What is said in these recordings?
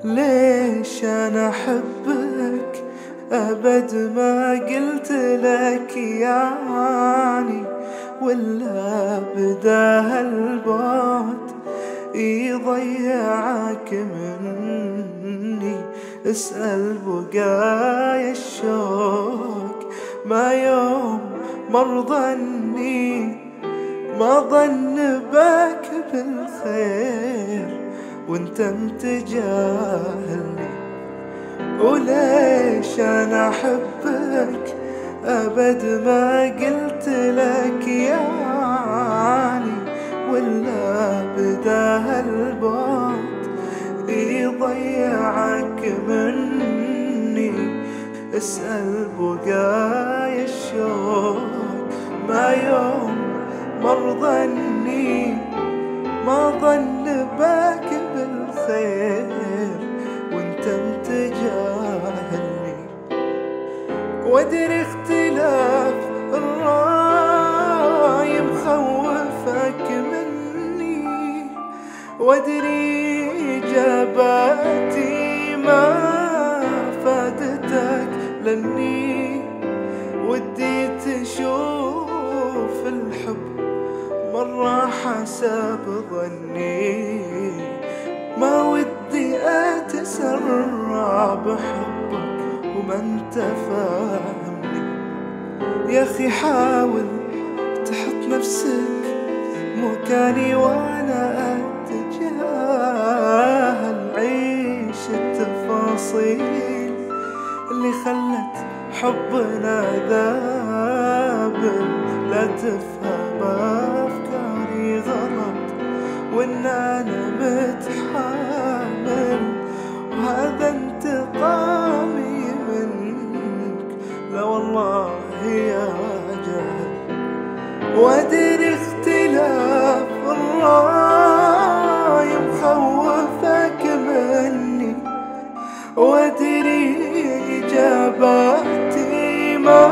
ليش أنا أحبك أبد ما قلت لك يعني، ولا بدا هالبعد يضيعك مني. اسأل بقايا الشوق ما يوم مرضني، ما ظن بك بالخير وانت متجاهلني. وليش انا احبك ابد ما قلت لك يعني، ولا بدا هالبعد يضيعك مني. اسأل بقايا الشوق ما يوم مرضني، ما ظن بك بالخير وانت متجاهلني. وادري اختلاف الرأي مخوفك مني، وادري اجاباتي ما فادتك لاني ودي تشوف الحب مرة حسب ظني. ما ودي أتسرع بحبك وما انت فاهمني. يا أخي حاول تحط نفسك مكاني وأنا أتجاهل. عيش التفاصيل اللي خلت حبنا ذابل. لا تفهم أفكاري غلط وإن أنا متحامل، وهذا انتقامي منك. لا والله يا جهل. وادري اختلاف الرأي مخوفك مني، وادري إجاباتي ما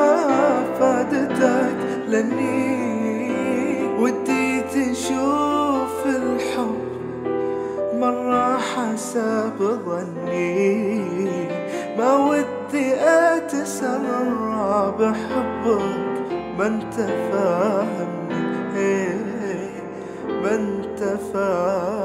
فادتك لاني ودي تشوف الحب مرة حسب ظني. ما ودي أتسرع بحبك ما انت فاهمني، ما انت فاهمني.